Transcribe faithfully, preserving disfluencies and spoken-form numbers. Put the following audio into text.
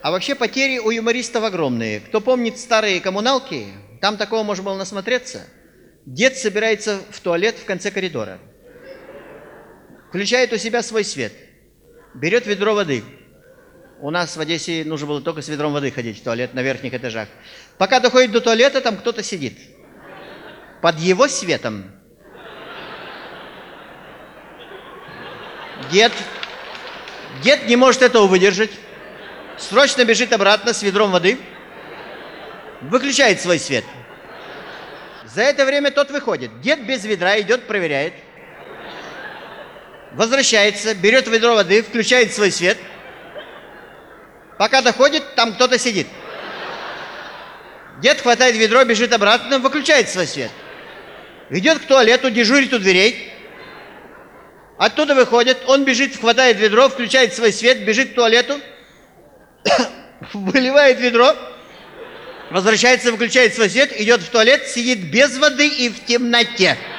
А вообще потери у юмористов огромные. Кто помнит старые коммуналки, там такого можно было насмотреться. Дед собирается в туалет в конце коридора. Включает у себя свой свет. Берет ведро воды. У нас в Одессе нужно было только с ведром воды ходить в туалет на верхних этажах. Пока доходит до туалета, там кто-то сидит. Под его светом. Дед, дед не может этого выдержать. Срочно бежит обратно с ведром воды. Выключает свой свет. За это время тот выходит. Дед без ведра идет, проверяет. Возвращается, берет ведро воды, включает свой свет. Пока доходит, там кто-то сидит. Дед хватает ведро, бежит обратно, выключает свой свет. Идет к туалету, дежурит у дверей. Оттуда выходит, он бежит, хватает ведро, включает свой свет, бежит к туалету, выливает ведро, возвращается, выключает свой свет, идет в туалет, сидит без воды и в темноте.